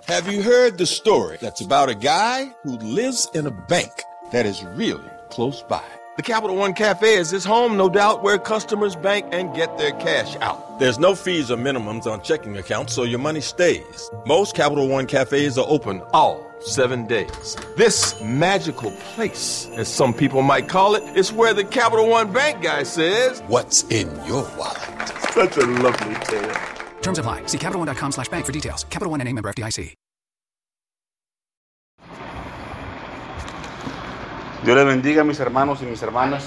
Have you heard the story that's about a guy who lives in a bank that is really close by? The Capital One Cafe is his home, no doubt, where customers bank and get their cash out. There's no fees or minimums on checking accounts, so your money stays. Most Capital One Cafes are open all 7 days. This magical place, as some people might call it, is where the Capital One Bank guy says, "What's in your wallet?" Such a lovely tale. Terms apply. See CapitalOne.com/bank for details. Capital One N.A. member FDIC. Dios les bendiga, mis hermanos y mis hermanas.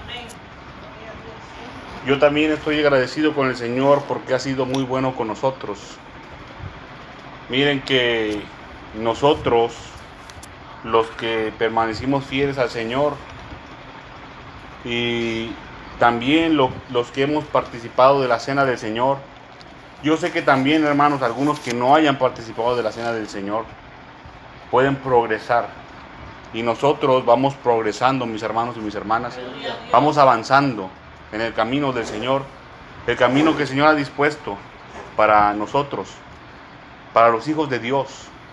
Yo también estoy agradecido con el Señor porque ha sido muy bueno con nosotros. Miren que nosotros, los que permanecimos fieles al Señor, y también los que hemos participado de la cena del Señor, yo sé que también, hermanos, algunos que no hayan participado de la cena del Señor pueden progresar. Y nosotros vamos progresando, mis hermanos y mis hermanas. Vamos avanzando en el camino del Señor. El camino que el Señor ha dispuesto para nosotros, para los hijos de Dios.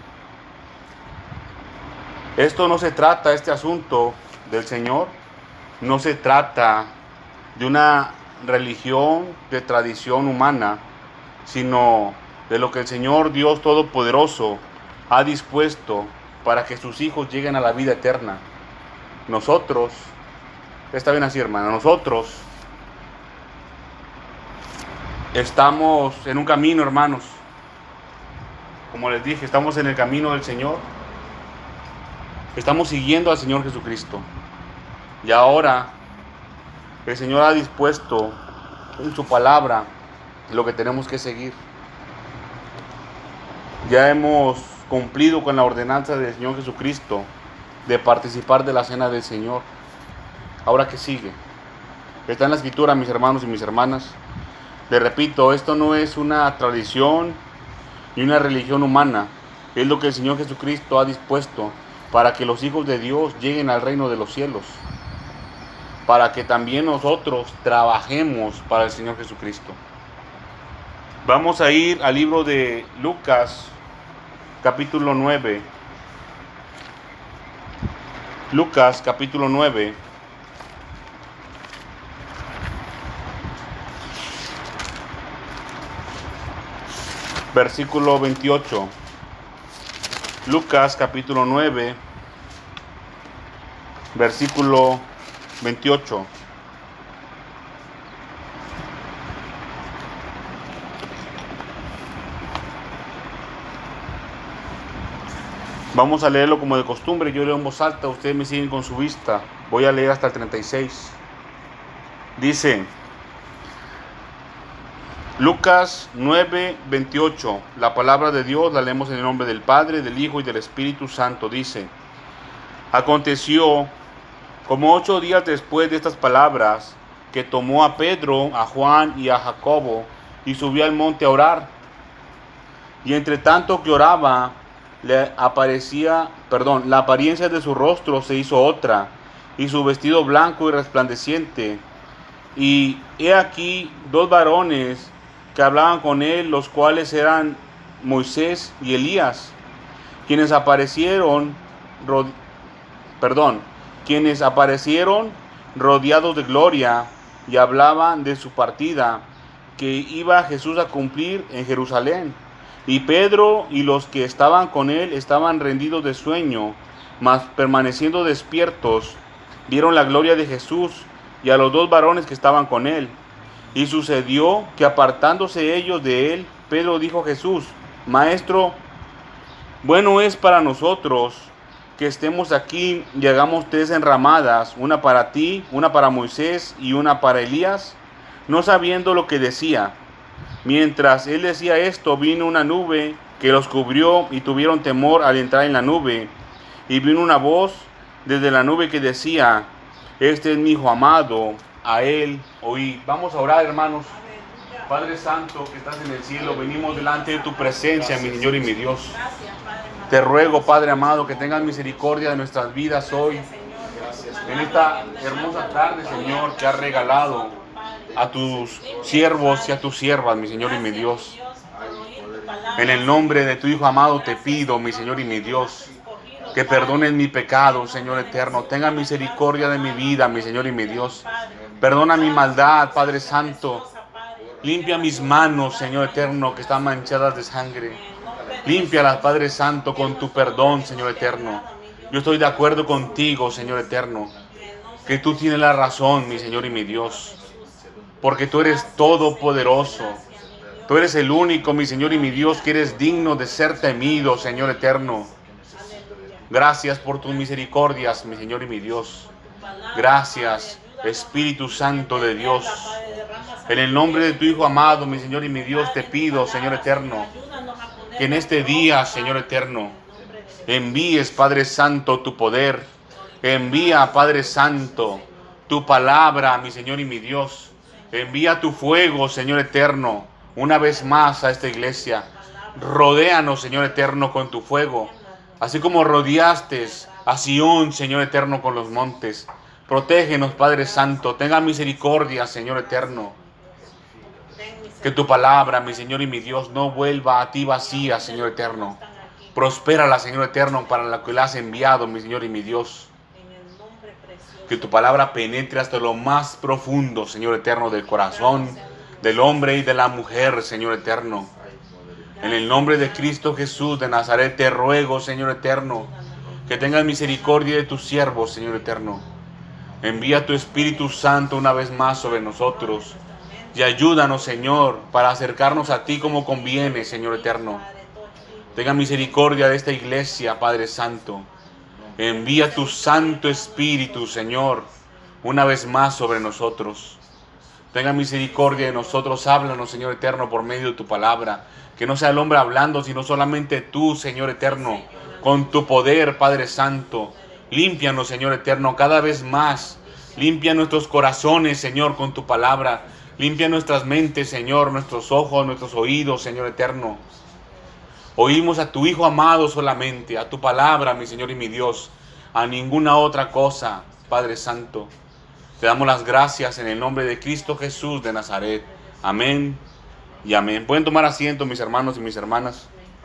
Esto no se trata, este asunto del Señor, no se trata de una religión de tradición humana, sino de lo que el Señor Dios Todopoderoso ha dispuesto para que sus hijos lleguen a la vida eterna. Nosotros, está bien así, hermano, nosotros estamos en un camino, hermanos. Como les dije, estamos en el camino del Señor. Estamos siguiendo al Señor Jesucristo. Y ahora el Señor ha dispuesto en su palabra lo que tenemos que seguir. Ya hemos cumplido con la ordenanza del Señor Jesucristo de participar de la cena del Señor. Ahora, ¿qué sigue? Está en la Escritura, mis hermanos y mis hermanas. Les repito, esto no es una tradición ni una religión humana. Es lo que el Señor Jesucristo ha dispuesto para que los hijos de Dios lleguen al reino de los cielos. Para que también nosotros trabajemos para el Señor Jesucristo. Vamos a ir al libro de Lucas, capítulo 9. Lucas, capítulo 9. Versículo 28. Lucas, capítulo 9. Versículo 28. Vamos a leerlo como de costumbre. Yo leo en voz alta, ustedes me siguen con su vista. Voy a leer hasta el 36. Dice Lucas 9, 28. La palabra de Dios la leemos en el nombre del Padre, del Hijo y del Espíritu Santo. Dice: aconteció, como 8 días después de estas palabras, que tomó a Pedro, a Juan y a Jacobo y subió al monte a orar. Y entre tanto que oraba, la apariencia de su rostro se hizo otra, y su vestido blanco y resplandeciente. Y he aquí 2 varones que hablaban con él, los cuales eran Moisés y Elías, quienes aparecieron rodeados de gloria, y hablaban de su partida que iba Jesús a cumplir en Jerusalén. Y Pedro y los que estaban con él estaban rendidos de sueño, mas permaneciendo despiertos, vieron la gloria de Jesús y a los 2 varones que estaban con él. Y sucedió que, apartándose ellos de él, Pedro dijo a Jesús: Maestro, bueno es para nosotros que estemos aquí y hagamos 3 enramadas, una para ti, una para Moisés y una para Elías, no sabiendo lo que decía. Mientras él decía esto, vino una nube que los cubrió, y tuvieron temor al entrar en la nube. Y vino una voz desde la nube que decía: este es mi Hijo amado, a él oíd. Vamos a orar, hermanos. Padre Santo que estás en el cielo, venimos delante de tu presencia, mi Señor y mi Dios. Te ruego, Padre amado, que tengas misericordia de nuestras vidas hoy, en esta hermosa tarde, Señor, que has regalado a tus siervos y a tus siervas, mi Señor y mi Dios. En el nombre de tu Hijo amado te pido, mi Señor y mi Dios, que perdones mi pecado, Señor eterno. Tenga misericordia de mi vida, mi Señor y mi Dios. Perdona mi maldad, Padre Santo. Limpia mis manos, Señor eterno, que están manchadas de sangre. Límpialas, Padre Santo, con tu perdón, Señor eterno. Yo estoy de acuerdo contigo, Señor eterno, que tú tienes la razón, mi Señor y mi Dios, porque tú eres todopoderoso. Tú eres el único, mi Señor y mi Dios, que eres digno de ser temido, Señor eterno. Gracias por tus misericordias, mi Señor y mi Dios. Gracias, Espíritu Santo de Dios. En el nombre de tu Hijo amado, mi Señor y mi Dios, te pido, Señor eterno, que en este día, Señor eterno, envíes, Padre Santo, tu poder. Envía, Padre Santo, tu palabra, mi Señor y mi Dios. Envía tu fuego, Señor eterno, una vez más a esta iglesia. Rodéanos, Señor eterno, con tu fuego, así como rodeaste a Sión, Señor eterno, con los montes. Protégenos, Padre Santo. Tenga misericordia, Señor eterno. Que tu palabra, mi Señor y mi Dios, no vuelva a ti vacía, Señor eterno. Prospérala, Señor eterno, para la que la has enviado, mi Señor y mi Dios. Que tu palabra penetre hasta lo más profundo, Señor eterno, del corazón del hombre y de la mujer, Señor eterno. En el nombre de Cristo Jesús de Nazaret te ruego, Señor eterno, que tengas misericordia de tus siervos, Señor eterno. Envía tu Espíritu Santo una vez más sobre nosotros y ayúdanos, Señor, para acercarnos a ti como conviene, Señor eterno. Tenga misericordia de esta iglesia, Padre Santo. Envía tu Santo Espíritu, Señor, una vez más sobre nosotros. Tenga misericordia de nosotros. Háblanos, Señor eterno, por medio de tu palabra. Que no sea el hombre hablando, sino solamente tú, Señor eterno, con tu poder, Padre Santo. Límpianos, Señor eterno, cada vez más. Limpia nuestros corazones, Señor, con tu palabra. Limpia nuestras mentes, Señor, nuestros ojos, nuestros oídos, Señor eterno. Oímos a tu Hijo amado solamente, a tu palabra, mi Señor y mi Dios, a ninguna otra cosa, Padre Santo. Te damos las gracias en el nombre de Cristo Jesús de Nazaret. Amén y amén. Pueden tomar asiento, mis hermanos y mis hermanas.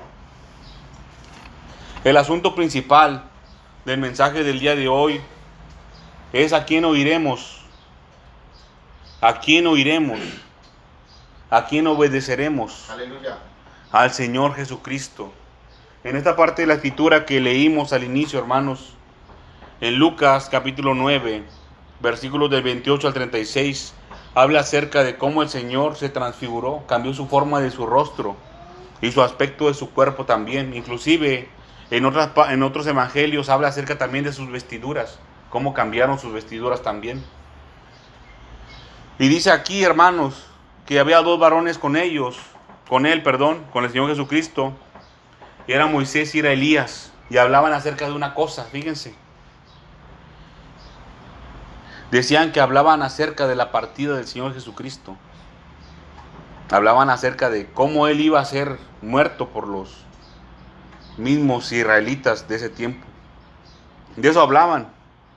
El asunto principal del mensaje del día de hoy es a quién oiremos, a quién oiremos, a quién obedeceremos. Aleluya. Al Señor Jesucristo. En esta parte de la escritura que leímos al inicio, hermanos, en Lucas capítulo 9, versículos del 28 al 36, habla acerca de cómo el Señor se transfiguró, cambió su forma de su rostro y su aspecto de su cuerpo también. Inclusive en otros evangelios habla acerca también de sus vestiduras, cómo cambiaron sus vestiduras también. Y dice aquí, hermanos, que había dos varones con él, con el Señor Jesucristo, y era Moisés y era Elías, y hablaban acerca de una cosa, fíjense. Decían que hablaban acerca de la partida del Señor Jesucristo. Hablaban acerca de cómo Él iba a ser muerto por los mismos israelitas de ese tiempo. De eso hablaban.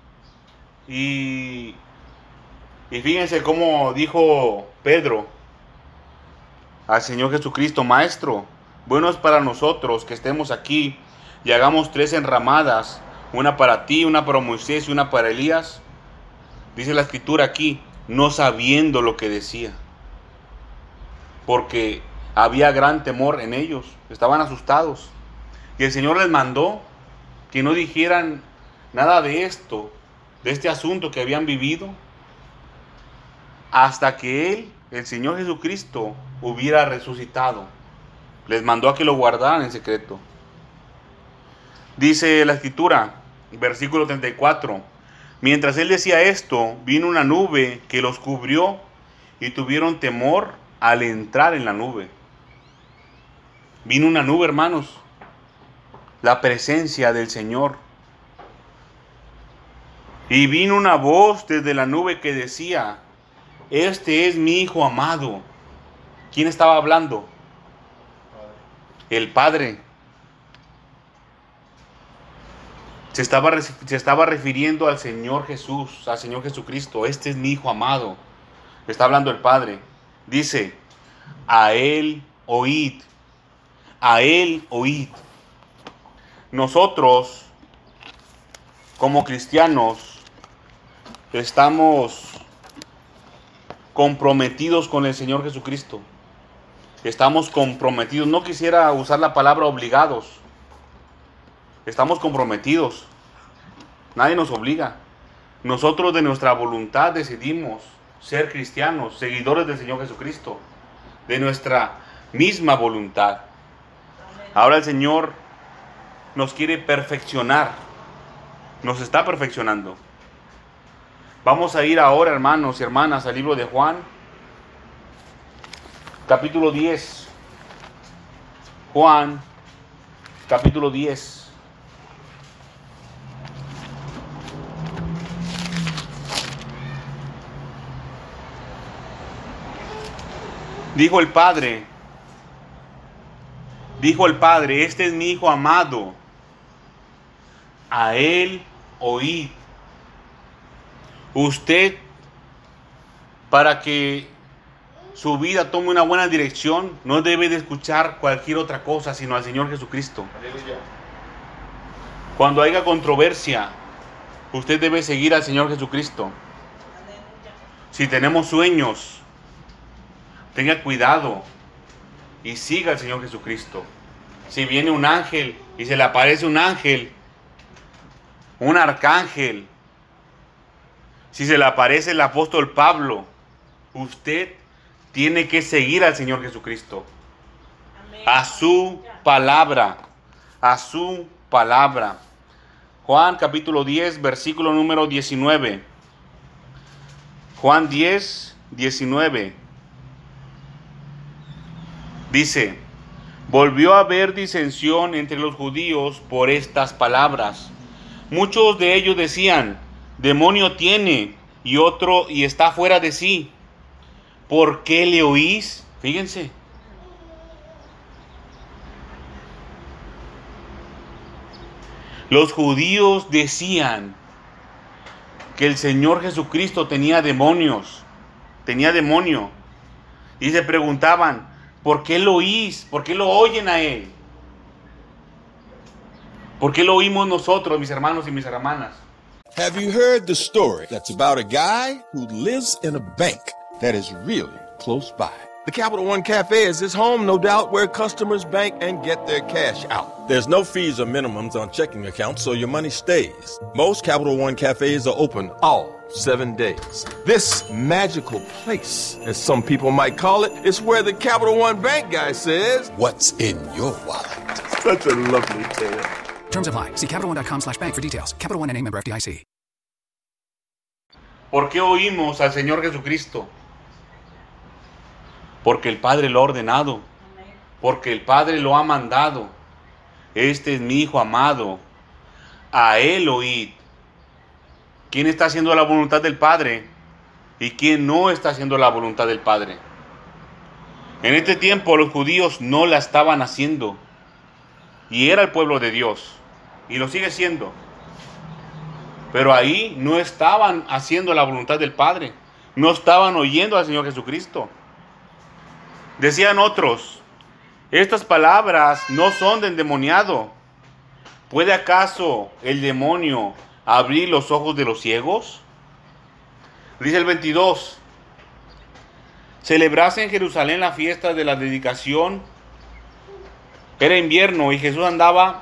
Y fíjense cómo dijo Pedro al Señor Jesucristo: Maestro, bueno es para nosotros que estemos aquí y hagamos 3 enramadas, una para ti, una para Moisés y una para Elías. Dice la escritura aquí, no sabiendo lo que decía, porque había gran temor en ellos, estaban asustados. Y el Señor les mandó que no dijeran nada de esto, de este asunto que habían vivido, hasta que Él, el Señor Jesucristo, hubiera resucitado. Les mandó a que lo guardaran en secreto. Dice la escritura, versículo 34, mientras Él decía esto, vino una nube que los cubrió y tuvieron temor al entrar en la nube. Vino una nube, hermanos, la presencia del Señor. Y vino una voz desde la nube que decía: este es mi Hijo amado. ¿Quién estaba hablando? El Padre. Se estaba refiriendo al Señor Jesús, al Señor Jesucristo. Este es mi Hijo amado. Está hablando el Padre. Dice: a Él oíd. a Él oíd. Nosotros, como cristianos, estamos comprometidos con el Señor Jesucristo. Estamos comprometidos. No quisiera usar la palabra obligados. Estamos comprometidos. Nadie nos obliga. Nosotros de nuestra voluntad decidimos ser cristianos, seguidores del Señor Jesucristo. De nuestra misma voluntad. Ahora el Señor nos quiere perfeccionar. Nos está perfeccionando. Vamos a ir ahora, hermanos y hermanas, al libro de Juan, capítulo 10. Juan, capítulo 10. Dijo el Padre, este es mi Hijo amado, a Él oíd. Usted, para que su vida tome una buena dirección, no debe de escuchar cualquier otra cosa sino al Señor Jesucristo. Aleluya. Cuando haya controversia, usted debe seguir al Señor Jesucristo. Aleluya. Si tenemos sueños, tenga cuidado y siga al Señor Jesucristo. Si viene un ángel y se le aparece un ángel, un arcángel, si se le aparece el apóstol Pablo, usted tiene que seguir al Señor Jesucristo. Amén. A su palabra. A su palabra. Juan capítulo 10, versículo número 19. Juan 10, 19. Dice: volvió a haber disensión entre los judíos por estas palabras. Muchos de ellos decían: demonio tiene, y otro, y está fuera de sí. ¿Por qué le oís? Fíjense. Los judíos decían que el Señor Jesucristo tenía demonios, tenía demonio. Y se preguntaban: ¿por qué lo oís? ¿Por qué lo oyen a Él? ¿Por qué lo oímos nosotros, mis hermanos y mis hermanas? Have you heard the story that's about a guy who lives in a bank that is really close by? The Capital One Cafe is his home, no doubt, where customers bank and get their cash out. There's no fees or minimums on checking accounts, so your money stays. Most Capital One Cafes are open all 7 days. This magical place, as some people might call it, is where the Capital One Bank guy says, "What's in your wallet?" Such a lovely tale. Terms apply. See CapitalOne.com/bank for details. Capital One N.A. member FDIC. ¿Por qué oímos al Señor Jesucristo? Porque el Padre lo ha ordenado. Porque el Padre lo ha mandado. Este es mi Hijo amado. A Él oíd. ¿Quién está haciendo la voluntad del Padre? ¿Y quién no está haciendo la voluntad del Padre? En este tiempo los judíos no la estaban haciendo. Y era el pueblo de Dios. Y lo sigue siendo. Pero ahí no estaban haciendo la voluntad del Padre. No estaban oyendo al Señor Jesucristo. Decían otros: estas palabras no son de endemoniado. ¿Puede acaso el demonio abrir los ojos de los ciegos? Dice el 22. Celebrase en Jerusalén la fiesta de la dedicación. Era invierno y Jesús andaba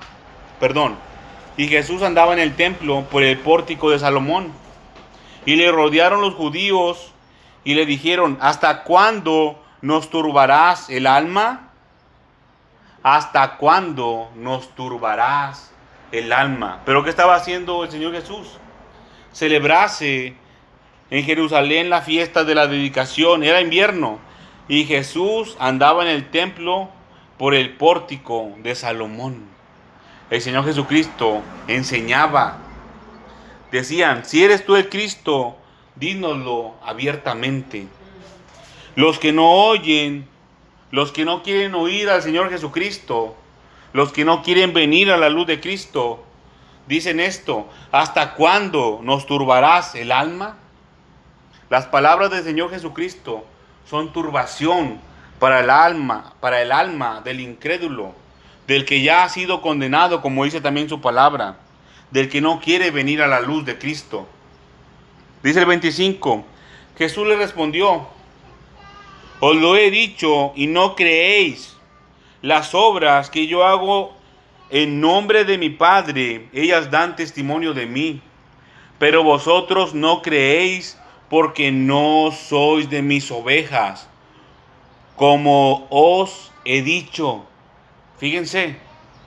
en el templo por el pórtico de Salomón. Y le rodearon los judíos y le dijeron: ¿hasta cuándo nos turbarás el alma? ¿Hasta cuándo nos turbarás el alma? ¿Pero qué estaba haciendo el Señor Jesús? Celebrase en Jerusalén la fiesta de la dedicación. Era invierno y Jesús andaba en el templo por el pórtico de Salomón. El Señor Jesucristo enseñaba. Decían: si eres tú el Cristo, dínoslo abiertamente. Los que no oyen, los que no quieren oír al Señor Jesucristo, los que no quieren venir a la luz de Cristo, dicen esto: ¿hasta cuándo nos turbarás el alma? Las palabras del Señor Jesucristo son turbación para el alma del incrédulo, del que ya ha sido condenado, como dice también su palabra, del que no quiere venir a la luz de Cristo. Dice el 25, Jesús le respondió: os lo he dicho y no creéis. Las obras que yo hago en nombre de mi Padre, ellas dan testimonio de mí. Pero vosotros no creéis porque no sois de mis ovejas, como os he dicho. Fíjense.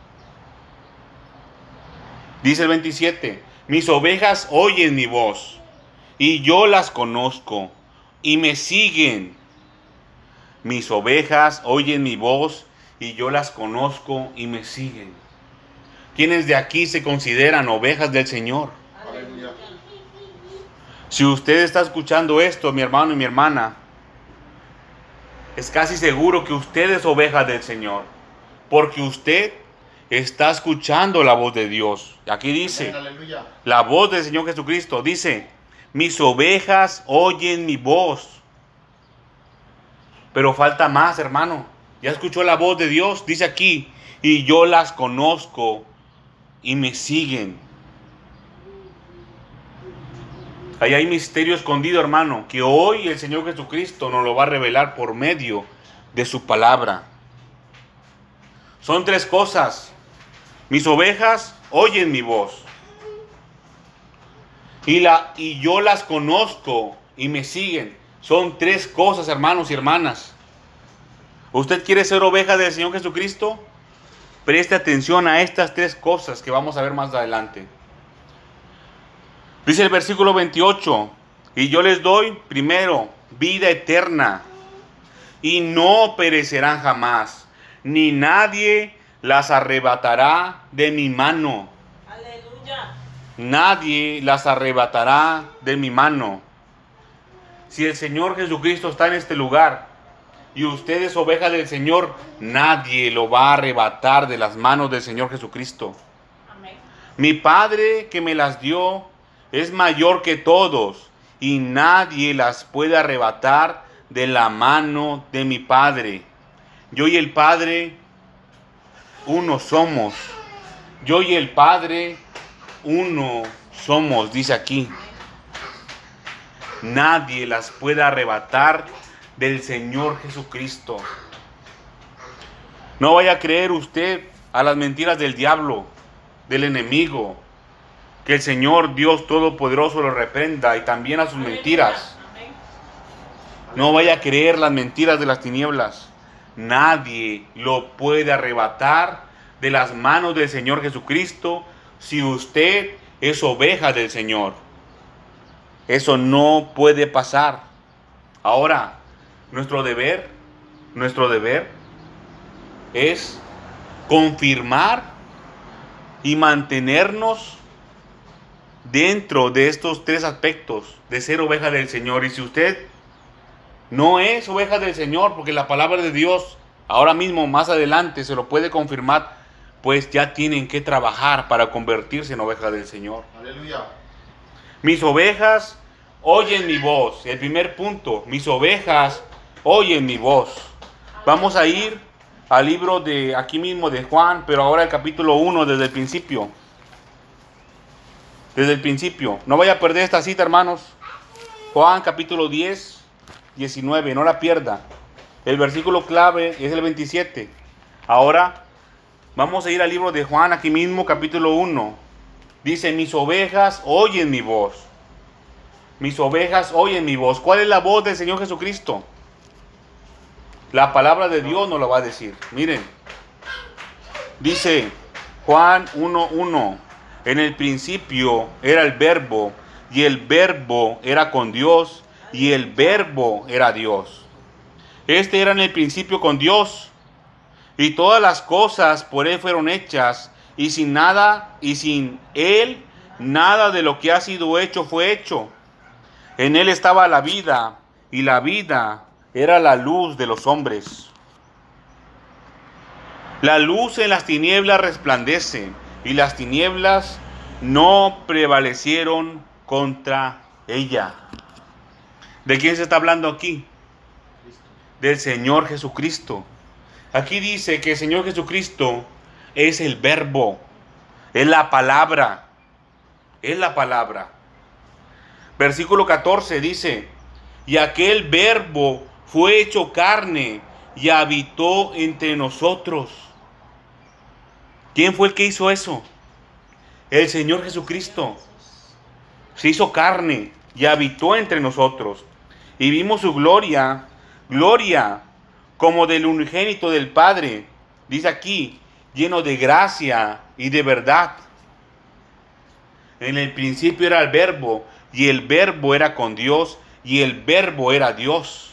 Dice el 27, mis ovejas oyen mi voz, y yo las conozco, y me siguen. Mis ovejas oyen mi voz, y yo las conozco, y me siguen. ¿Quiénes de aquí se consideran ovejas del Señor? Aleluya. Si usted está escuchando esto, mi hermano y mi hermana, es casi seguro que usted es oveja del Señor, porque usted está escuchando la voz de Dios. Aquí dice, Aleluya. la voz del Señor Jesucristo, dice, mis ovejas oyen mi voz. Pero falta más, hermano. Ya escuchó la voz de Dios, dice aquí, y yo las conozco y me siguen. Ahí hay misterio escondido, hermano, que hoy el Señor Jesucristo nos lo va a revelar por medio de su palabra. Son tres cosas. Mis ovejas oyen mi voz. Y yo las conozco y me siguen. Son tres cosas, hermanos y hermanas. ¿Usted quiere ser oveja del Señor Jesucristo? Preste atención a estas tres cosas que vamos a ver más adelante. Dice el versículo 28, y yo les doy primero vida eterna, y no perecerán jamás, ni nadie las arrebatará de mi mano. Aleluya. Nadie las arrebatará de mi mano. Si el Señor Jesucristo está en este lugar y usted es oveja del Señor, nadie lo va a arrebatar de las manos del Señor Jesucristo. Amén. Mi Padre que me las dio es mayor que todos y nadie las puede arrebatar de la mano de mi Padre. Yo y el Padre uno somos. Yo y el Padre uno somos, dice aquí. Nadie las puede arrebatar del Señor Jesucristo. No vaya a creer usted a las mentiras del diablo, del enemigo. Que el Señor Dios Todopoderoso lo reprenda y también a sus mentiras. Amén. No vaya a creer las mentiras de las tinieblas. Nadie lo puede arrebatar de las manos del Señor Jesucristo si usted es oveja del Señor. Eso no puede pasar. Ahora, nuestro deber es confirmar y mantenernos dentro de estos tres aspectos de ser oveja del Señor. Y si usted no es oveja del Señor, porque la palabra de Dios ahora mismo, más adelante, se lo puede confirmar, pues ya tienen que trabajar para convertirse en oveja del Señor. Aleluya. Mis ovejas oyen mi voz. El primer punto, mis ovejas oyen mi voz. Vamos a ir al libro de aquí mismo de Juan, pero ahora el capítulo 1 desde el principio. Desde el principio. No vaya a perder esta cita, hermanos. Juan capítulo 10, 19, no la pierda. El versículo clave es el 27. Ahora vamos a ir al libro de Juan aquí mismo, capítulo 1. Dice, mis ovejas oyen mi voz. Mis ovejas oyen mi voz. ¿Cuál es la voz del Señor Jesucristo? La palabra de Dios nos lo va a decir. Miren. Dice Juan 1:1. En el principio era el verbo, y el verbo era con Dios, y el verbo era Dios. Este era en el principio con Dios, y todas las cosas por él fueron hechas, y sin él nada de lo que ha sido hecho fue hecho. En él estaba la vida, y la vida era la luz de los hombres. La luz en las tinieblas resplandece, y las tinieblas no prevalecieron contra ella. ¿De quién se está hablando aquí? Del Señor Jesucristo. Aquí dice que el Señor Jesucristo es el verbo, es la palabra, es la palabra. Versículo 14 dice, y aquel verbo fue hecho carne y habitó entre nosotros. ¿Quién fue el que hizo eso? El Señor Jesucristo. Se hizo carne y habitó entre nosotros. Y vimos su gloria, gloria como del unigénito del Padre. Dice aquí, lleno de gracia y de verdad. En el principio era el verbo, y el verbo era con Dios, y el verbo era Dios.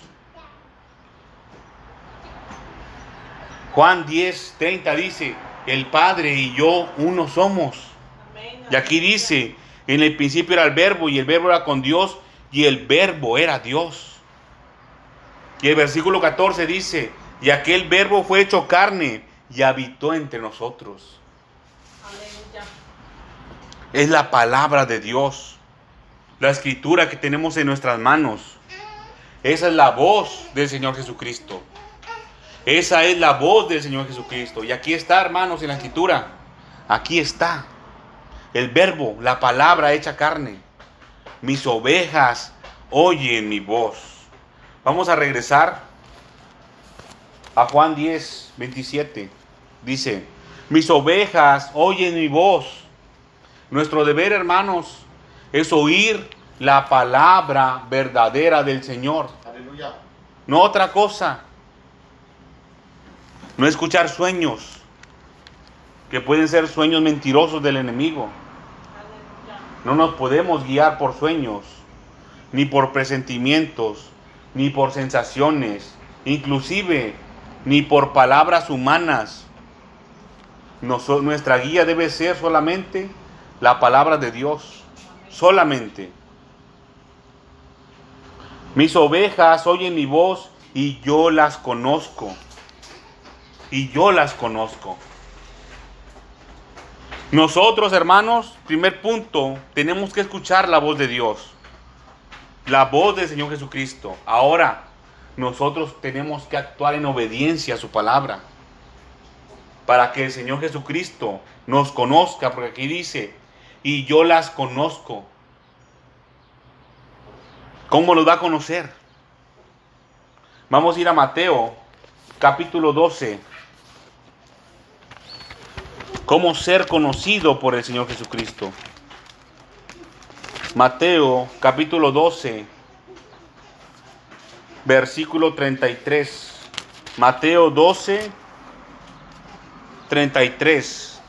Juan 10:30 dice, el Padre y yo uno somos. Amén. Y aquí dice, en el principio era el verbo, y el verbo era con Dios, y el verbo era Dios. Y el versículo 14 dice, y aquel verbo fue hecho carne y habitó entre nosotros. Aleluya. Es la palabra de Dios, la escritura que tenemos en nuestras manos. Esa es la voz del Señor Jesucristo. Esa es la voz del Señor Jesucristo. Y aquí está, hermanos, en la escritura. Aquí está el verbo, la palabra hecha carne. Mis ovejas oyen mi voz. Vamos a regresar a Juan 10:27. Dice, mis ovejas oyen mi voz. Nuestro deber, hermanos, es oír la palabra verdadera del Señor. Aleluya. No otra cosa. No escuchar sueños, que pueden ser sueños mentirosos del enemigo. Aleluya. No nos podemos guiar por sueños, ni por presentimientos, ni por sensaciones, inclusive ni por palabras humanas. Nuestra guía debe ser solamente la palabra de Dios, solamente. Mis ovejas oyen mi voz y yo las conozco. Y yo las conozco. Nosotros, hermanos, primer punto, tenemos que escuchar la voz de Dios. La voz del Señor Jesucristo. Ahora, nosotros tenemos que actuar en obediencia a su palabra. Para que el Señor Jesucristo nos conozca. Porque aquí dice, y yo las conozco. ¿Cómo los va a conocer? Vamos a ir a Mateo, capítulo 12. ¿Cómo ser conocido por el Señor Jesucristo? Mateo, capítulo 12, versículo 33. Mateo 12, 33.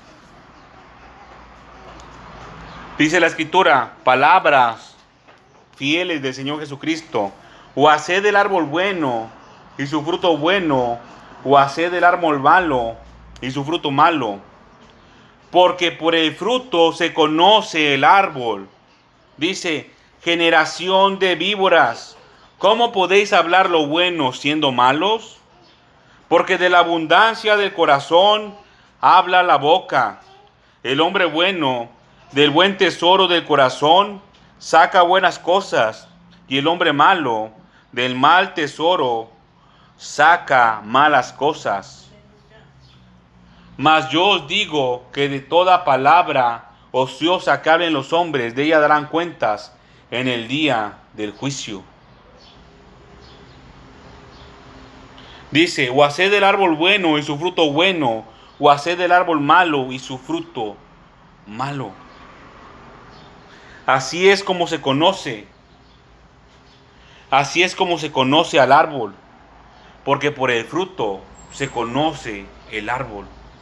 Dice la Escritura, palabras fieles del Señor Jesucristo. O haced del árbol bueno y su fruto bueno, o haced del árbol malo y su fruto malo. Porque por el fruto se conoce el árbol. Dice, generación de víboras, ¿cómo podéis hablar lo bueno siendo malos? Porque de la abundancia del corazón habla la boca. El hombre bueno, del buen tesoro del corazón, saca buenas cosas. Y el hombre malo, del mal tesoro, saca malas cosas. Mas yo os digo que de toda palabra ociosa que hablen los hombres, de ella darán cuentas en el día del juicio. Dice, o haced del árbol bueno y su fruto bueno, o haced del árbol malo y su fruto malo. Así es como se conoce. Así es como se conoce al árbol. Porque por el fruto se conoce el árbol.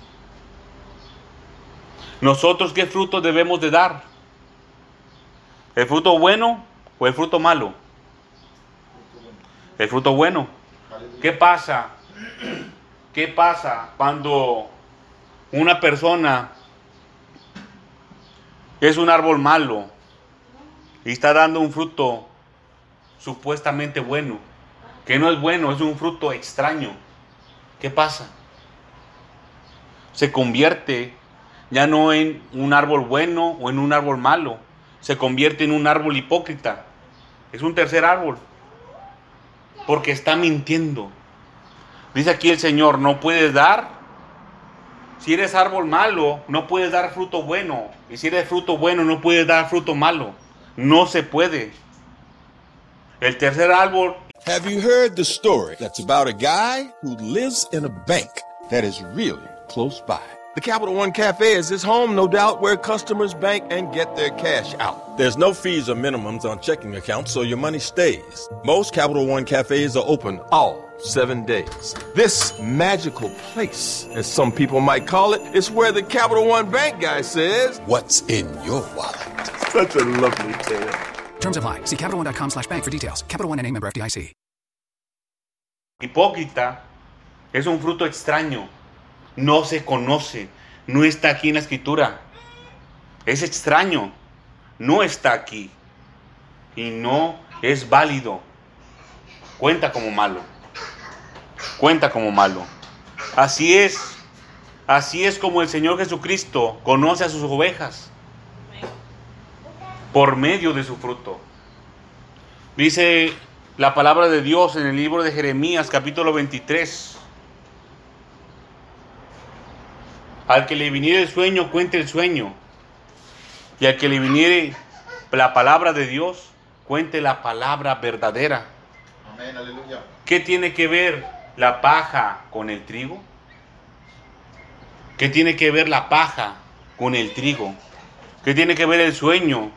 Nosotros, ¿qué fruto debemos de dar? ¿El fruto bueno o el fruto malo? El fruto bueno. ¿Qué pasa? ¿Qué pasa cuando una persona es un árbol malo y está dando un fruto supuestamente bueno? Que no es bueno, es un fruto extraño. ¿Qué pasa? Se convierte ya no en un árbol bueno o en un árbol malo. Se convierte en un árbol hipócrita. Es un tercer árbol. Porque está mintiendo. Dice aquí el Señor, no puedes dar Si eres árbol malo, no puedes dar fruto bueno. Y si eres fruto bueno, no puedes dar fruto malo. No se puede. El tercer árbol. Have you heard the story that's about a guy who lives in a bank that is really close by? The Capital One Cafe is his home, no doubt, where customers bank and get their cash out. There's no fees or minimums on checking accounts, so your money stays. Most Capital One Cafes are open all 7 days. This magical place, as some people might call it, is where the Capital One Bank guy says, "What's in your wallet?" Such a lovely tale. Terms apply. See CapitalOne.com/bank for details. Capital One N.A. member FDIC. Hipócrita es un fruto extraño. No se conoce. No está aquí en la escritura. Es extraño. No está aquí. Y no es válido. Cuenta como malo. Cuenta como malo. Así es. Así es como el Señor Jesucristo conoce a sus ovejas. Por medio de su fruto. Dice la palabra de Dios en el libro de Jeremías, capítulo 23. Al que le viniere el sueño, cuente el sueño. Y al que le viniere la palabra de Dios, cuente la palabra verdadera. Amén, aleluya. ¿Qué tiene que ver la paja con el trigo? ¿Qué tiene que ver la paja con el trigo? ¿Qué tiene que ver el sueño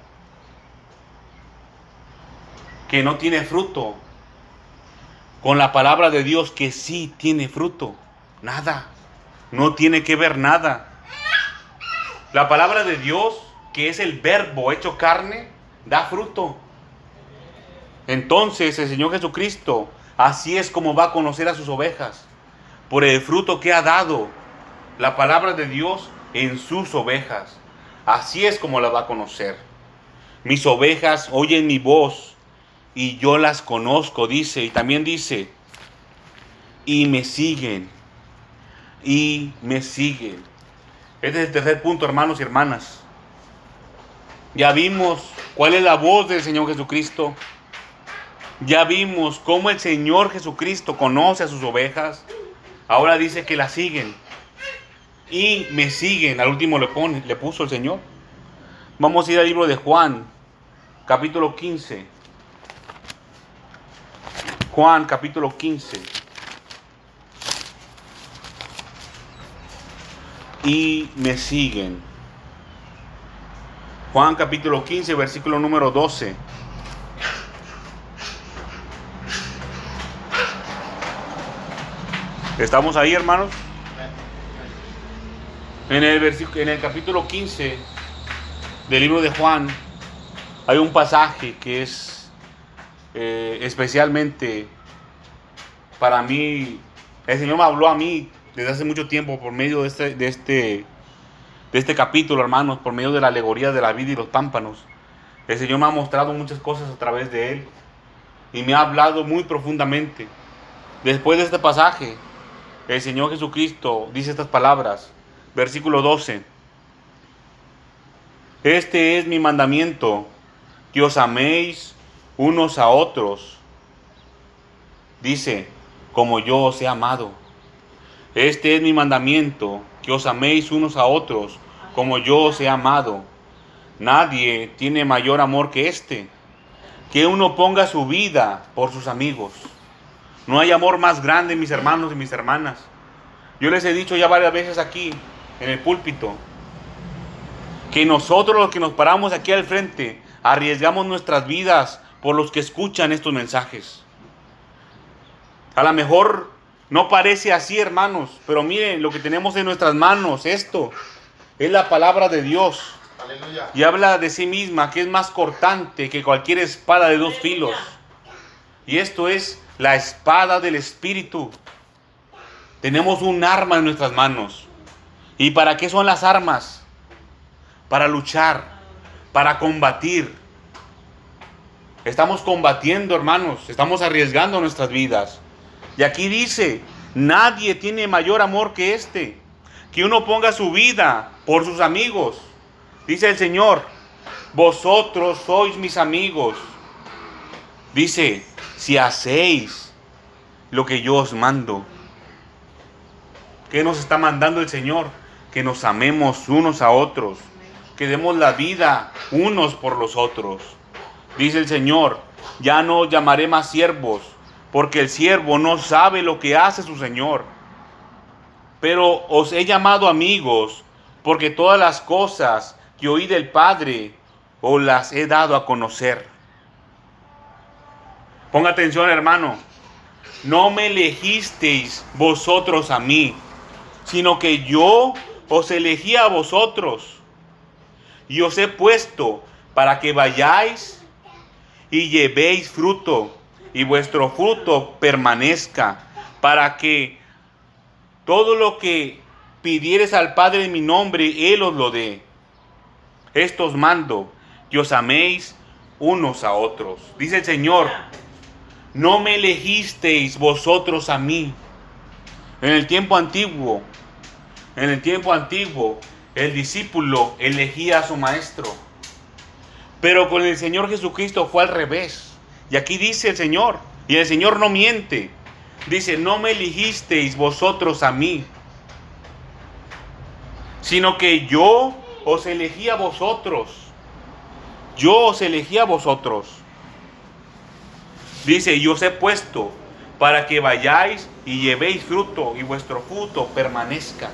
que no tiene fruto con la palabra de Dios que sí tiene fruto? Nada. No tiene que ver nada. La palabra de Dios, que es el verbo hecho carne, da fruto. Entonces el Señor Jesucristo, así es como va a conocer a sus ovejas, por el fruto que ha dado la palabra de Dios en sus ovejas. Así es como la va a conocer. Mis ovejas oyen mi voz y yo las conozco, dice. Y también dice, y me siguen. Y me siguen. Este es el tercer punto, hermanos y hermanas. Ya vimos cuál es la voz del Señor Jesucristo. Ya vimos cómo el Señor Jesucristo conoce a sus ovejas. Ahora dice que la siguen. Y me siguen. Al último le puso el Señor. Vamos a ir al libro de Juan, capítulo 15. Juan, capítulo 15. Y me siguen. Juan capítulo 15, versículo número 12. ¿Estamos ahí, hermanos? En el capítulo 15 del libro de Juan hay un pasaje que es especialmente para mí. El Señor me habló a mí desde hace mucho tiempo por medio de este capítulo, hermanos, por medio de la alegoría de la vid y los pámpanos. El Señor me ha mostrado muchas cosas a través de él y me ha hablado muy profundamente. Después de este pasaje, el Señor Jesucristo dice estas palabras, versículo 12. Este es mi mandamiento, que os améis unos a otros. Dice, como yo os he amado. Este es mi mandamiento, que os améis unos a otros, como yo os he amado. Nadie tiene mayor amor que este, que uno ponga su vida por sus amigos. No hay amor más grande, mis hermanos y mis hermanas. Yo les he dicho ya varias veces aquí, en el púlpito, que nosotros los que nos paramos aquí al frente, arriesgamos nuestras vidas por los que escuchan estos mensajes. A lo mejor no parece así, hermanos, pero miren lo que tenemos en nuestras manos. Esto es la palabra de Dios. Aleluya. Y habla de sí misma, que es más cortante que cualquier espada de dos filos. Y esto es la espada del Espíritu. Tenemos un arma en nuestras manos. ¿Y para qué son las armas? Para luchar, para combatir. Estamos combatiendo, hermanos, estamos arriesgando nuestras vidas. Y aquí dice, nadie tiene mayor amor que este, que uno ponga su vida por sus amigos. Dice el Señor, vosotros sois mis amigos. Dice, si hacéis lo que yo os mando. ¿Qué nos está mandando el Señor? que nos amemos unos a otros, que demos la vida unos por los otros. Dice el Señor, ya no os llamaré más siervos, porque el siervo no sabe lo que hace su Señor. Pero os he llamado amigos, porque todas las cosas que oí del Padre os las he dado a conocer. Ponga atención, hermano. No me elegisteis vosotros a mí, sino que yo os elegí a vosotros y os he puesto para que vayáis y llevéis fruto y vuestro fruto permanezca, para que todo lo que pidiereis al Padre en mi nombre, Él os lo dé. Esto os mando, que os améis unos a otros. Dice el Señor, no me elegisteis vosotros a mí. En el tiempo antiguo, el discípulo elegía a su maestro. Pero con el Señor Jesucristo fue al revés. Y aquí dice el Señor, y el Señor no miente. Dice, no me elegisteis vosotros a mí, sino que yo os elegí a vosotros. Yo os elegí a vosotros. Dice, y os he puesto para que vayáis y llevéis fruto y vuestro fruto permanezca.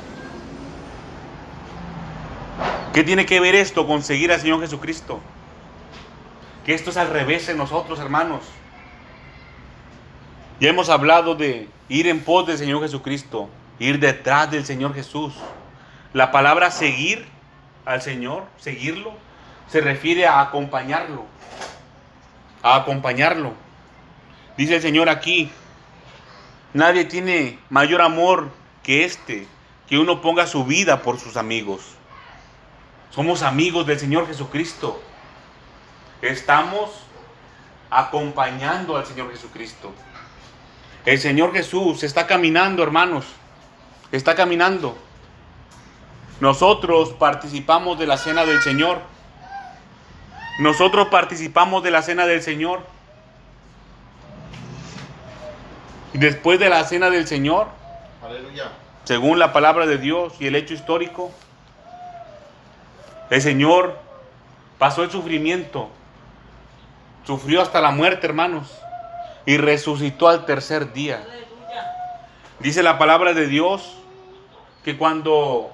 ¿Qué tiene que ver esto con seguir al Señor Jesucristo? Que esto es al revés en nosotros, hermanos. Ya hemos hablado de ir en pos del Señor Jesucristo, ir detrás del Señor Jesús. La palabra seguir al Señor, seguirlo, se refiere a acompañarlo. A acompañarlo. Dice el Señor aquí, nadie tiene mayor amor que este, que uno ponga su vida por sus amigos. Somos amigos del Señor Jesucristo. Estamos acompañando al Señor Jesucristo. El Señor Jesús está caminando, hermanos. Está caminando. Nosotros participamos de la cena del Señor. Nosotros participamos de la cena del Señor. Y después de la cena del Señor, Aleluya. según la palabra de Dios y el hecho histórico, el Señor pasó el sufrimiento. Sufrió hasta la muerte, hermanos. Y resucitó al tercer día. Aleluya. Dice la palabra de Dios que cuando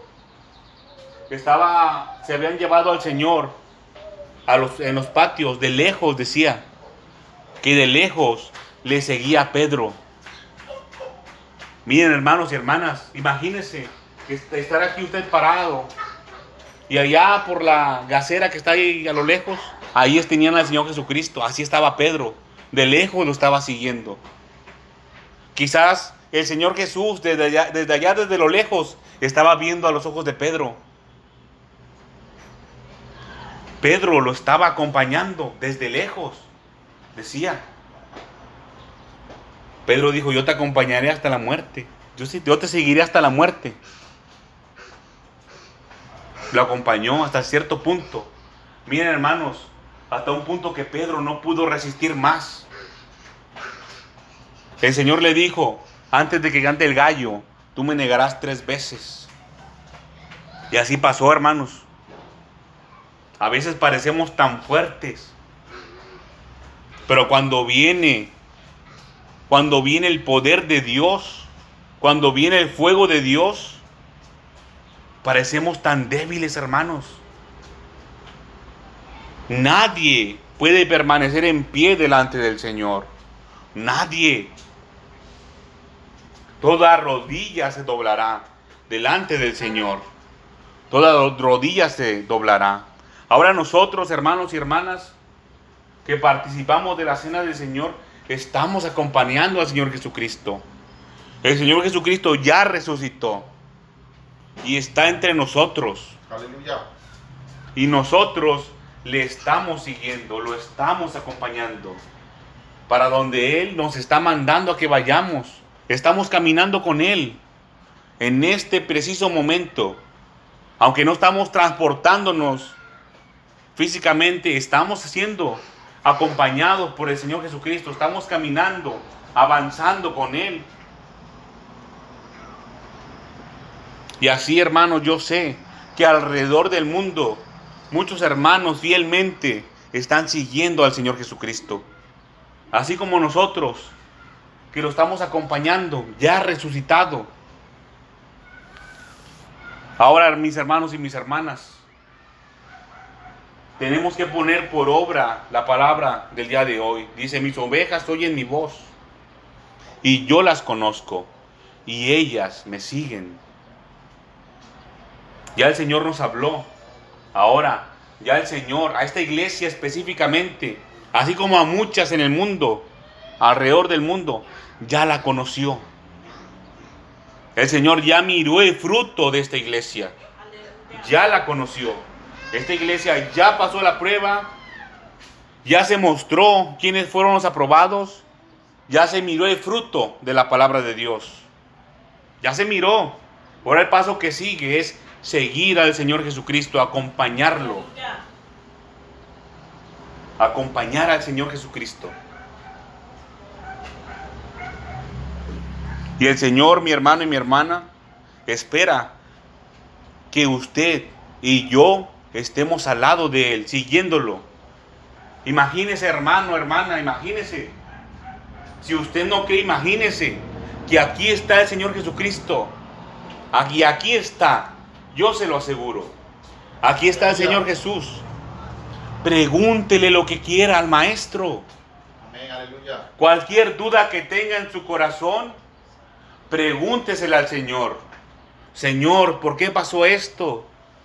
se habían llevado al Señor en los patios, de lejos, decía que de lejos le seguía Pedro. Miren, hermanos y hermanas, imagínense estar aquí usted parado y allá por la gacera que está ahí a lo lejos, ahí tenían al Señor Jesucristo. Así estaba Pedro, de lejos lo estaba siguiendo. Quizás el Señor Jesús desde lo lejos estaba viendo a los ojos de Pedro. Pedro lo estaba acompañando desde lejos, decía. Pedro dijo, yo te acompañaré hasta la muerte. Yo te seguiré hasta la muerte. Lo acompañó hasta cierto punto. Miren, hermanos, hasta un punto que Pedro no pudo resistir más. El Señor le dijo, antes de que cante el gallo, tú me negarás 3 veces. Y así pasó, hermanos. A veces parecemos tan fuertes, pero cuando viene el poder de Dios, cuando viene el fuego de Dios, parecemos tan débiles, hermanos. Nadie puede permanecer en pie delante del Señor. Nadie. Toda rodilla se doblará delante del Señor. Toda rodilla se doblará. Ahora nosotros, hermanos y hermanas, que participamos de la cena del Señor, estamos acompañando al Señor Jesucristo. El Señor Jesucristo ya resucitó y está entre nosotros. Aleluya. Y nosotros le estamos siguiendo, lo estamos acompañando para donde Él nos está mandando a que vayamos. Estamos caminando con Él en este preciso momento. Aunque no estamos transportándonos físicamente, estamos siendo acompañados por el Señor Jesucristo. Estamos caminando, avanzando con Él. Y así, hermanos, yo sé que alrededor del mundo muchos hermanos fielmente están siguiendo al Señor Jesucristo. Así como nosotros, que lo estamos acompañando, ya resucitado. Ahora, mis hermanos y mis hermanas, tenemos que poner por obra la palabra del día de hoy. Dice, mis ovejas oyen mi voz, y yo las conozco, y ellas me siguen. Ya el Señor nos habló. Ahora, ya el Señor, a esta iglesia específicamente, así como a muchas en el mundo, alrededor del mundo, ya la conoció. El Señor ya miró el fruto de esta iglesia. Ya la conoció. Esta iglesia ya pasó la prueba. Ya se mostró quiénes fueron los aprobados. Ya se miró el fruto de la palabra de Dios. Ya se miró. Ahora el paso que sigue es seguir al Señor Jesucristo, acompañarlo. Acompañar al Señor Jesucristo. Y el Señor, mi hermano y mi hermana, espera que usted y yo estemos al lado de Él, siguiéndolo. Imagínese, hermano, hermana, imagínese. Si usted no cree, imagínese que aquí está el Señor Jesucristo. Aquí está, yo se lo aseguro. Aquí está el Señor Jesús. Pregúntele lo que quiera al Maestro. Amén, aleluya. Cualquier duda que tenga en su corazón, pregúntesela al Señor. Señor, ¿por qué pasó esto?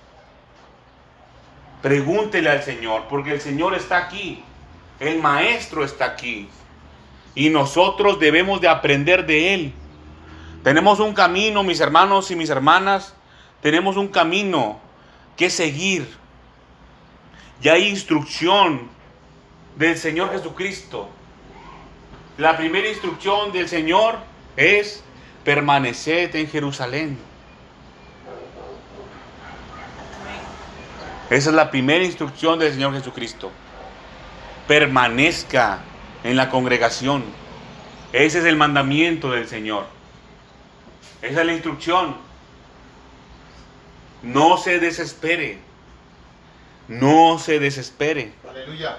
Pregúntele al Señor, porque el Señor está aquí. El Maestro está aquí. Y nosotros debemos de aprender de Él. Tenemos un camino, mis hermanos y mis hermanas. Tenemos un camino que seguir. Y hay instrucción del Señor Jesucristo. La primera instrucción del Señor es: permaneced en Jerusalén. Esa es la primera instrucción del Señor Jesucristo. Permanezca en la congregación. Ese es el mandamiento del Señor. Esa es la instrucción. No se desespere. No se desespere. Aleluya.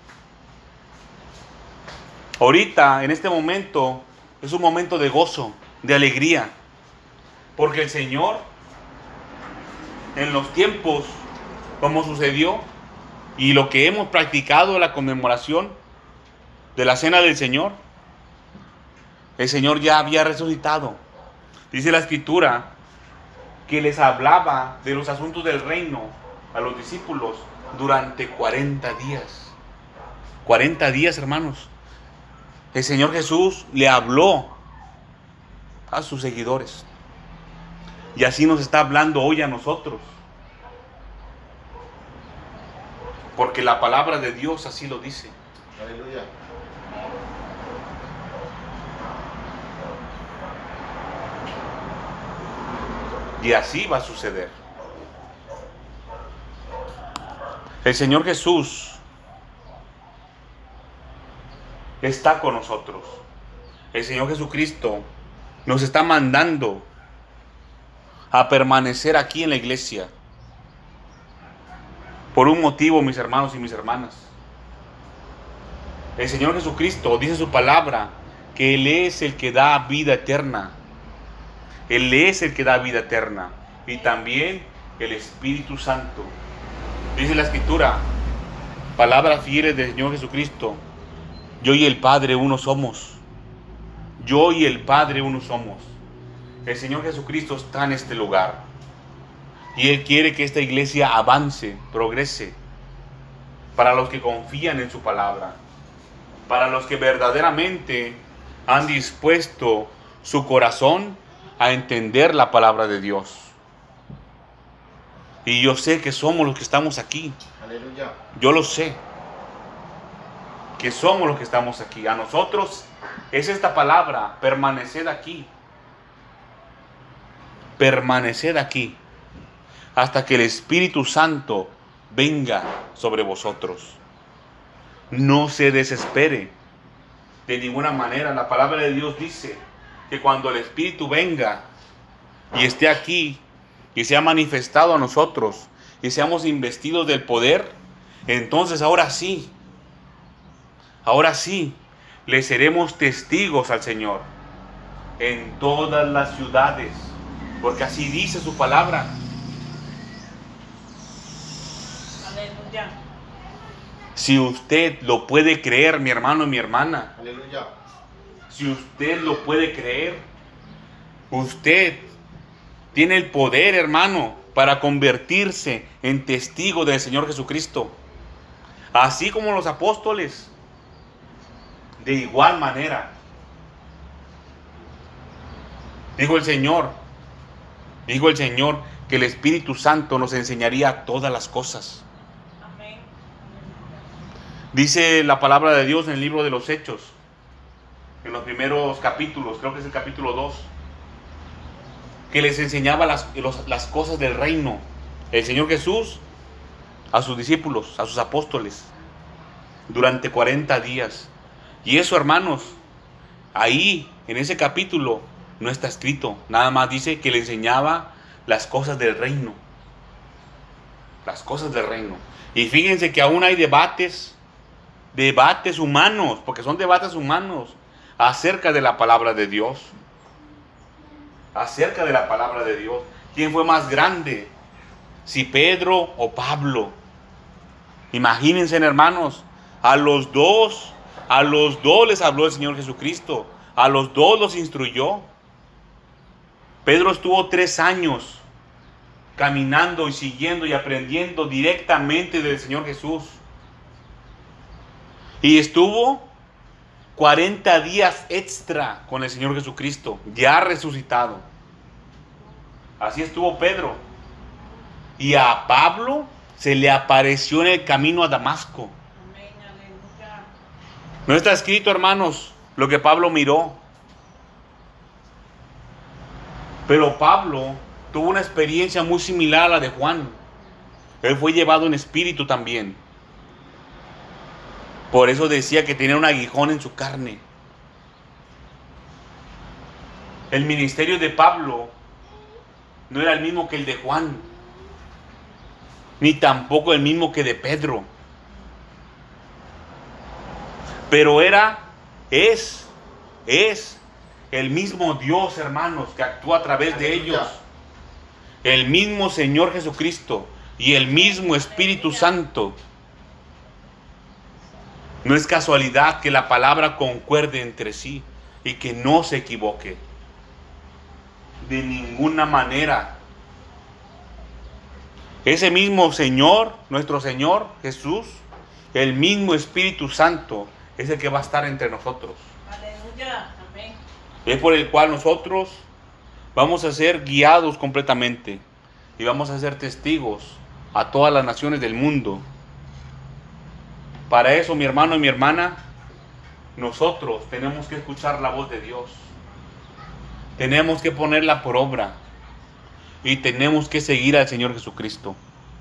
Ahorita, en este momento, es un momento de gozo, de alegría. Porque el Señor, en los tiempos, como sucedió, y lo que hemos practicado, la conmemoración de la cena del Señor, el Señor ya había resucitado. Dice la Escritura que les hablaba de los asuntos del reino a los discípulos durante 40 días. 40 días, hermanos. El Señor Jesús le habló a sus seguidores. Y así nos está hablando hoy a nosotros. Porque la palabra de Dios así lo dice. Aleluya. Y así va a suceder. El Señor Jesús está con nosotros. El Señor Jesucristo nos está mandando a permanecer aquí en la iglesia. Por un motivo, mis hermanos y mis hermanas. El Señor Jesucristo dice en su palabra que Él es el que da vida eterna. Él es el que da vida eterna. Y también el Espíritu Santo. Dice la Escritura, palabras fieles del Señor Jesucristo: yo y el Padre uno somos. Yo y el Padre uno somos. El Señor Jesucristo está en este lugar. Y Él quiere que esta iglesia avance, progrese. Para los que confían en su palabra. Para los que verdaderamente han dispuesto su corazón a entender la palabra de Dios. Y yo sé que somos los que estamos aquí. Aleluya. Yo lo sé. Que somos los que estamos aquí. A nosotros es esta palabra: permaneced aquí. Permaneced aquí. Hasta que el Espíritu Santo venga sobre vosotros. No se desespere. De ninguna manera. La palabra de Dios dice que cuando el Espíritu venga y esté aquí, y se ha manifestado a nosotros y seamos investidos del poder, entonces ahora sí, le seremos testigos al Señor en todas las ciudades, porque así dice su palabra. Aleluya. Si usted lo puede creer, mi hermano y mi hermana, Aleluya. si usted lo puede creer, usted tiene el poder, hermano, para convertirse en testigo del Señor Jesucristo. Así como los apóstoles. De igual manera. Dijo el Señor que el Espíritu Santo nos enseñaría todas las cosas. Amén. Dice la palabra de Dios en el libro de los Hechos, en los primeros capítulos, creo que es el capítulo 2, que les enseñaba las cosas del reino. El Señor Jesús a sus discípulos, a sus apóstoles, durante 40 días. Y eso, hermanos, ahí, en ese capítulo, no está escrito. Nada más dice que le enseñaba las cosas del reino. Las cosas del reino. Y fíjense que aún hay debates humanos, porque son debates humanos, acerca de la palabra de Dios. Acerca de la palabra de Dios. ¿Quién fue más grande? Si Pedro o Pablo. Imagínense, hermanos, a los dos les habló el Señor Jesucristo. A los dos los instruyó. Pedro estuvo 3 años caminando y siguiendo y aprendiendo directamente del Señor Jesús. Y estuvo 40 días extra con el Señor Jesucristo, ya resucitado. Así estuvo Pedro. Y a Pablo se le apareció en el camino a Damasco. Amén. Aleluya. No está escrito, hermanos, lo que Pablo miró. Pero Pablo tuvo una experiencia muy similar a la de Juan. Él fue llevado en espíritu también. Por eso decía que tenía un aguijón en su carne. El ministerio de Pablo no era el mismo que el de Juan, ni tampoco el mismo que de Pedro. Pero es el mismo Dios, hermanos, que actúa a través de ellos. El mismo Señor Jesucristo y el mismo Espíritu Santo. No es casualidad que la palabra concuerde entre sí y que no se equivoque. De ninguna manera. Ese mismo Señor, nuestro Señor Jesús, el mismo Espíritu Santo, es el que va a estar entre nosotros. Aleluya. Amén. Es por el cual nosotros vamos a ser guiados completamente y vamos a ser testigos a todas las naciones del mundo. Para eso, mi hermano y mi hermana, nosotros tenemos que escuchar la voz de Dios. Tenemos que ponerla por obra y tenemos que seguir al Señor Jesucristo.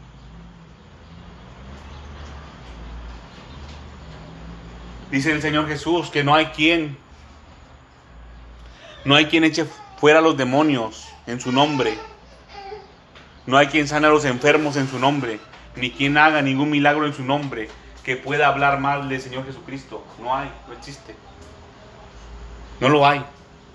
Dice el Señor Jesús que no hay quien eche fuera a los demonios en su nombre. No hay quien sane a los enfermos en su nombre, ni quien haga ningún milagro en su nombre que pueda hablar mal del Señor Jesucristo. No hay, no existe. No lo hay.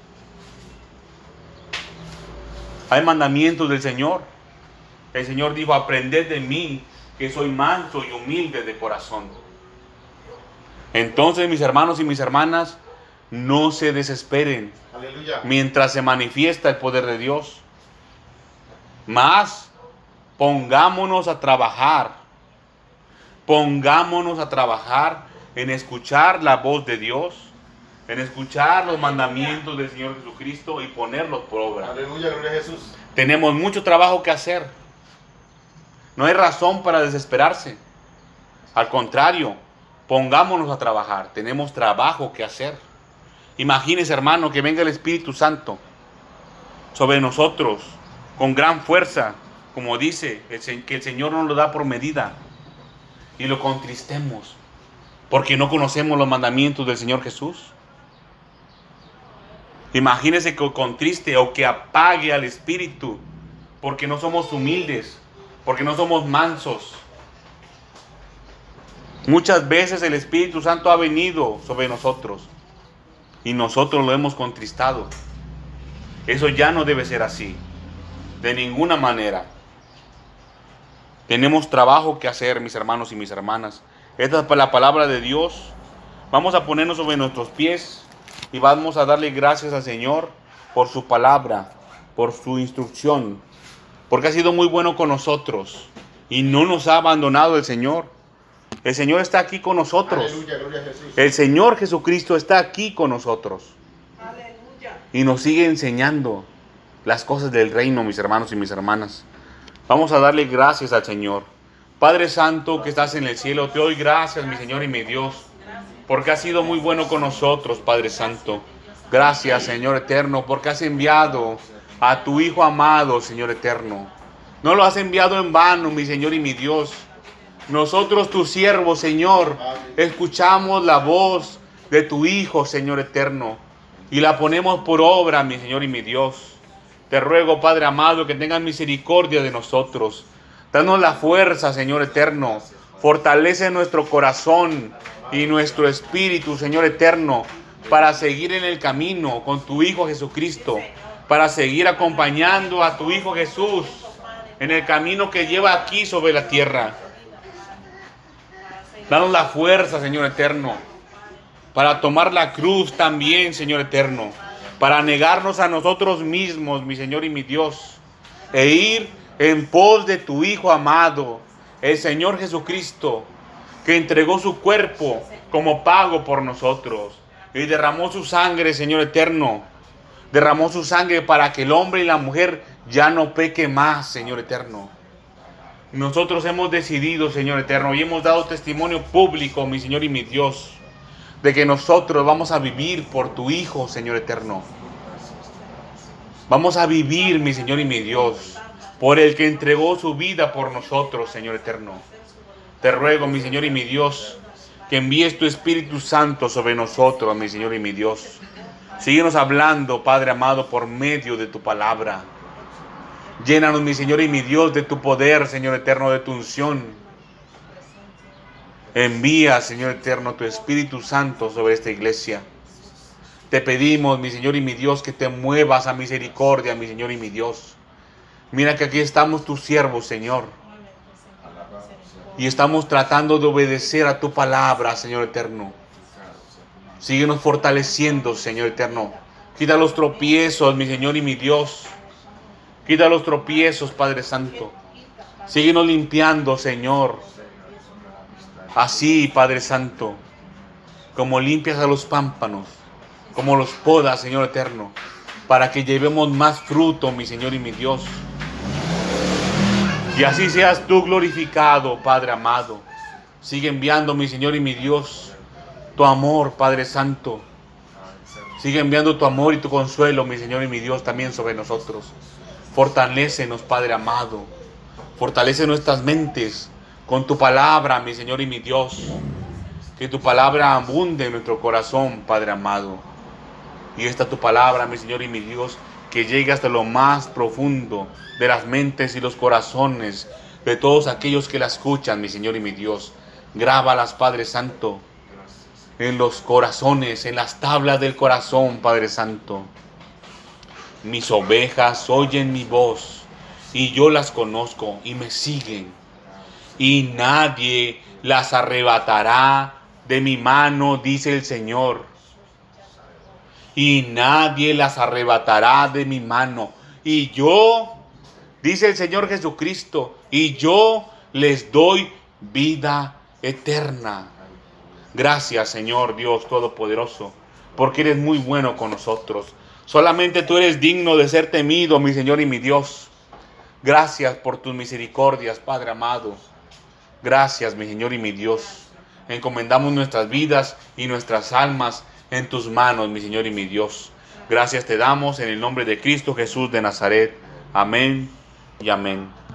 Hay mandamientos del Señor. El Señor dijo: aprended de mí, que soy manso y humilde de corazón. Entonces, mis hermanos y mis hermanas, no se desesperen. Aleluya. Mientras se manifiesta el poder de Dios. Más, pongámonos a trabajar. Pongámonos a trabajar en escuchar la voz de Dios, en escuchar los mandamientos del Señor Jesucristo y ponerlos por obra. Aleluya, gloria a Jesús. Tenemos mucho trabajo que hacer. No hay razón para desesperarse. Al contrario, pongámonos a trabajar. Tenemos trabajo que hacer. Imagínese, hermano, que venga el Espíritu Santo sobre nosotros con gran fuerza, como dice, que el Señor nos lo da por medida, y lo contristemos porque no conocemos los mandamientos del Señor Jesús. Imagínese que contriste o que apague al Espíritu porque no somos humildes, porque no somos mansos. Muchas veces el Espíritu Santo ha venido sobre nosotros y nosotros lo hemos contristado. Eso ya no debe ser así, de ninguna manera. Tenemos trabajo que hacer, mis hermanos y mis hermanas. Esta es la palabra de Dios. Vamos a ponernos sobre nuestros pies y vamos a darle gracias al Señor por su palabra, por su instrucción, porque ha sido muy bueno con nosotros y no nos ha abandonado el Señor. El Señor está aquí con nosotros. Aleluya, gloria a Jesús. El Señor Jesucristo está aquí con nosotros Aleluya. y nos sigue enseñando las cosas del reino, mis hermanos y mis hermanas. Vamos a darle gracias al Señor. Padre Santo que estás en el cielo, te doy gracias, mi Señor y mi Dios, porque has sido muy bueno con nosotros, Padre Santo. Gracias, Señor eterno, porque has enviado a tu Hijo amado, Señor eterno. No lo has enviado en vano, mi Señor y mi Dios. Nosotros, tus siervos, Señor, escuchamos la voz de tu Hijo, Señor eterno, y la ponemos por obra, mi Señor y mi Dios. Te ruego, Padre amado, que tengas misericordia de nosotros. Danos la fuerza, Señor eterno. Fortalece nuestro corazón y nuestro espíritu, Señor eterno, para seguir en el camino con tu Hijo Jesucristo, para seguir acompañando a tu Hijo Jesús en el camino que lleva aquí sobre la tierra. Danos la fuerza, Señor eterno, para tomar la cruz también, Señor eterno, para negarnos a nosotros mismos, mi Señor y mi Dios, e ir en pos de tu Hijo amado, el Señor Jesucristo, que entregó su cuerpo como pago por nosotros y derramó su sangre, Señor eterno. Derramó su sangre para que el hombre y la mujer ya no peque más, Señor eterno. Nosotros hemos decidido, Señor eterno, y hemos dado testimonio público, mi Señor y mi Dios, de que nosotros vamos a vivir por tu Hijo, Señor eterno. Vamos a vivir, mi Señor y mi Dios, por el que entregó su vida por nosotros, Señor eterno. Te ruego, mi Señor y mi Dios, que envíes tu Espíritu Santo sobre nosotros, mi Señor y mi Dios. Síguenos hablando, Padre amado, por medio de tu palabra. Llénanos, mi Señor y mi Dios, de tu poder, Señor eterno, de tu unción. Envía, Señor eterno, tu Espíritu Santo sobre esta iglesia. Te pedimos, mi Señor y mi Dios, que te muevas a misericordia, mi Señor y mi Dios. Mira que aquí estamos tus siervos, Señor. Y estamos tratando de obedecer a tu palabra, Señor eterno. Síguenos fortaleciendo, Señor eterno. Quita los tropiezos, mi Señor y mi Dios. Quita los tropiezos, Padre Santo. Síguenos limpiando, Señor. Así, Padre Santo, como limpias a los pámpanos, como los podas, Señor eterno, para que llevemos más fruto, mi Señor y mi Dios. Y así seas tú glorificado, Padre amado. Sigue enviando, mi Señor y mi Dios, tu amor, Padre Santo. Sigue enviando tu amor y tu consuelo, mi Señor y mi Dios, también sobre nosotros. Fortalécenos, Padre amado. Fortalece nuestras mentes con tu palabra, mi Señor y mi Dios. Que tu palabra abunde en nuestro corazón, Padre amado. Y esta tu palabra, mi Señor y mi Dios, que llegue hasta lo más profundo de las mentes y los corazones de todos aquellos que la escuchan, mi Señor y mi Dios. Grábalas, Padre Santo, en los corazones, en las tablas del corazón, Padre Santo. Mis ovejas oyen mi voz, y yo las conozco, y me siguen. Y nadie las arrebatará de mi mano, dice el Señor. Y nadie las arrebatará de mi mano. Y yo, dice el Señor Jesucristo, y yo les doy vida eterna. Gracias, Señor Dios Todopoderoso, porque eres muy bueno con nosotros. Solamente tú eres digno de ser temido, mi Señor y mi Dios. Gracias por tus misericordias, Padre amado. Gracias, mi Señor y mi Dios. Encomendamos nuestras vidas y nuestras almas en tus manos, mi Señor y mi Dios. Gracias te damos en el nombre de Cristo Jesús de Nazaret. Amén y amén.